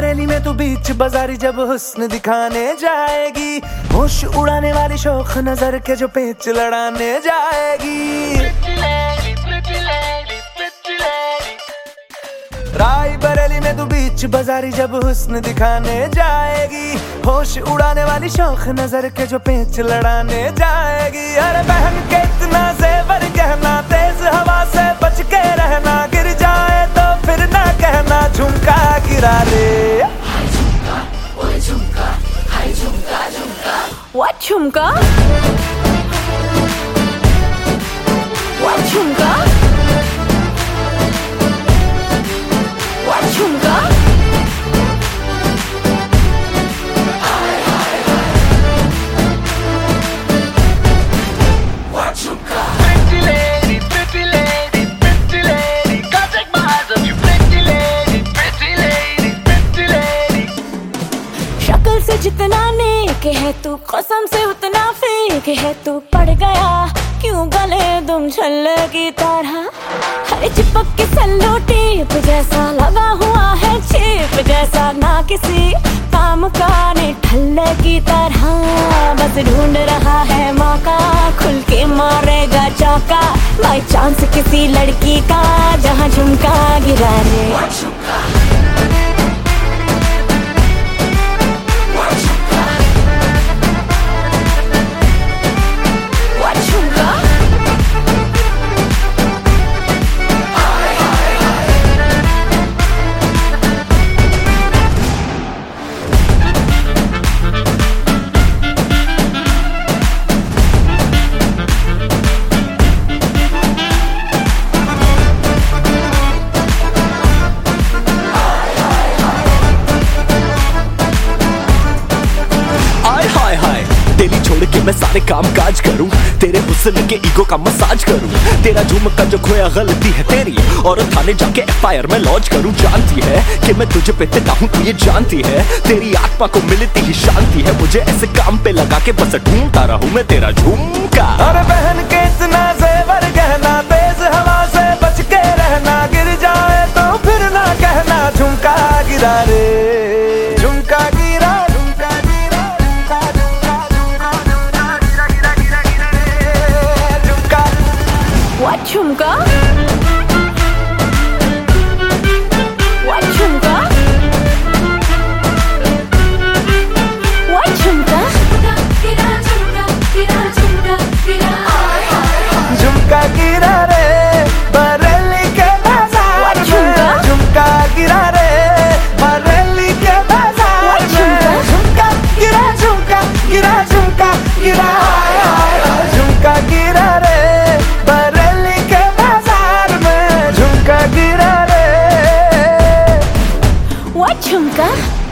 बरेली में तू बीच बाजारी जब हुस्न दिखाने जाएगी, होश उड़ाने वाली शौक नजर के जो पेच लड़ाने जाएगी। राय बरेली में तू बीच बाजारी जब हुस्न दिखाने जाएगी, होश उड़ाने वाली शौक नजर के जो पेच लड़ाने जाएगी। अरे बहन के इतना जेवर गहना, तेज हवा से बच के रहना, गिर जाए तो फिर ना कहना झुमका गिरा ले। हाय झुमका, ओए झुमका, हाय झुमका झुमका। What झुमका? What झुमका? What झुमका? What झुमका? Pretty lady, pretty lady, pretty lady, can't take my eyes off you. Pretty lady, pretty lady, pretty lady. शक्ल से जितना नेक है तू, कसम से उतना फेक है तू। पड़ गया क्यों गले तुम छल्ले की तरह, हरे चिपक के सल्लो टेप जैसा लगा हुआ है चेप जैसा, ना किसी काम का ने ठल्ले की तरह। बस ढूंढ रहा है मौका, खुल के मारेगा चौका, बाई चांस किसी लड़की का जहाँ झुमका गिरा ले। What झुमका? What झुमका? तेरी छोड़ के मैं सारे काम काज करूं, तेरे हुस्न के ईगो का मसाज करूं। तेरा झुमका जो खोया गलती है तेरी, और थाने जाके एफआईआर में लॉन्च करूं। जानती है कि मैं तुझे पे तेरा हूं, तू ये जानती है। तेरी आत्मा को मिलती ही शांति है, मुझे ऐसे काम पे लगा के बस ढूंढता रहूं मैं तेरा झुमका। अरे बहन के इतना जेवर गहना, तेज हवा से बच के रहना, गिर जाए तो फिर ना कहना झुमका गिरा रे। झुमका गिरा, झुमका गिरा, झुमका झुमका झुमका गिरा गिरा गिरा गिरा रे झुमका। What झुमका? What झुमका? What झुमका? गिरा झुमका, गिरा झुमका, गिरा। झुमका गिरा रे बरेली के बाजार में, झुमका गिरा रे बरेली के बाजार में। झुमका गिरा, झुमका गिरा, झुमका गिरा, झुमका गिरा रे बरेली के बाजार में, झुमका गिरा रे। What झुमका?